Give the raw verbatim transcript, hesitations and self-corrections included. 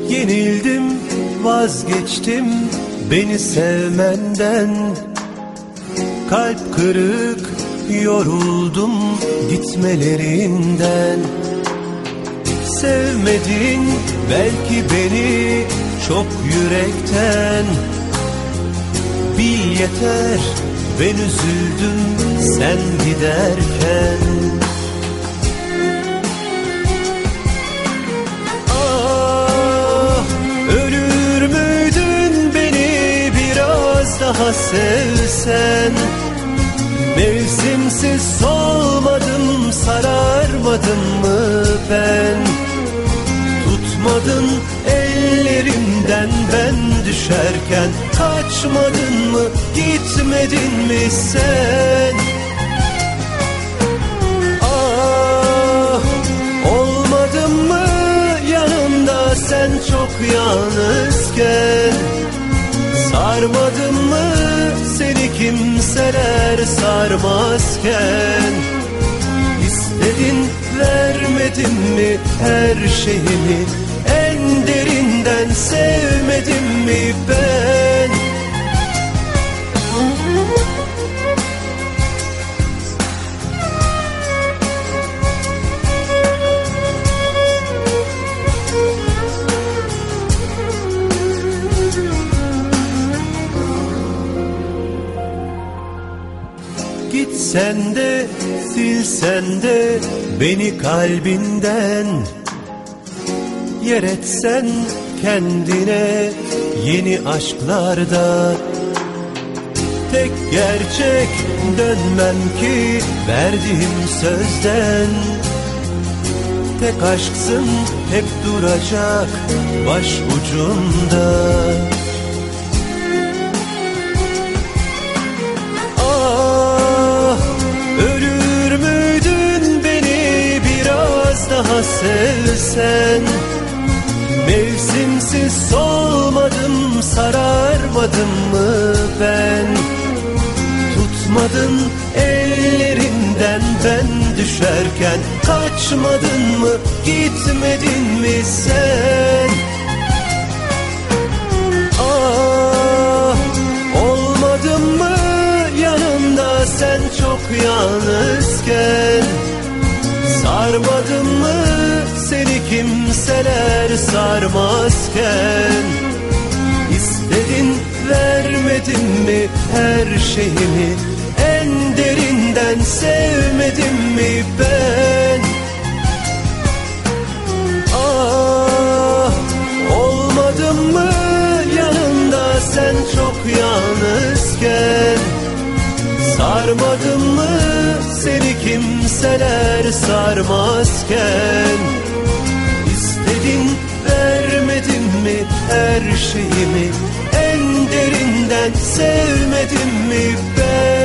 Yenildim, vazgeçtim beni sevmenden. Kalp kırık, yoruldum gitmelerinden. Sevmedin belki beni çok yürekten. Bil yeter, ben üzüldüm sen giderken. Ah, ölür müydün beni biraz daha sevsen? Mevsimsiz solmadım, sararmadım mı ben? Tutmadın ellerimden ben düşerken. Kaçmadın mı, gitmedin mi sen? Ah, olmadın mı yanımda sen çok yalnızken? Sarmadın mı seni kimseler sarmazken? İstedin, vermedim mi her şeyimi? En derinden sevmedim mi ben? Gitsen de, silsen de beni kalbinden. Yer etsen kendine yeni aşklarda. Tek gerçek dönmem ki verdiğim sözden. Tek aşksın hep duracak baş ucunda. Daha sevsen, mevsimsiz solmadım, sararmadım mı ben? Tutmadın ellerinden ben düşerken. Kaçmadın mı, gitmedin mi sen? Ah, olmadın mı yanımda sen çok yalnızken? Sarmadın mı seni kimseler sarmazken? İstedin, vermedim mi her şeyimi? En derinden sevmedim mi ben? Ah, olmadın mı yanımda sen çok yalnızken? Sarmadın mı seni kimseler sarmazken? İstedin, vermedim mi her şeyimi? En derinden sevmedim mi ben?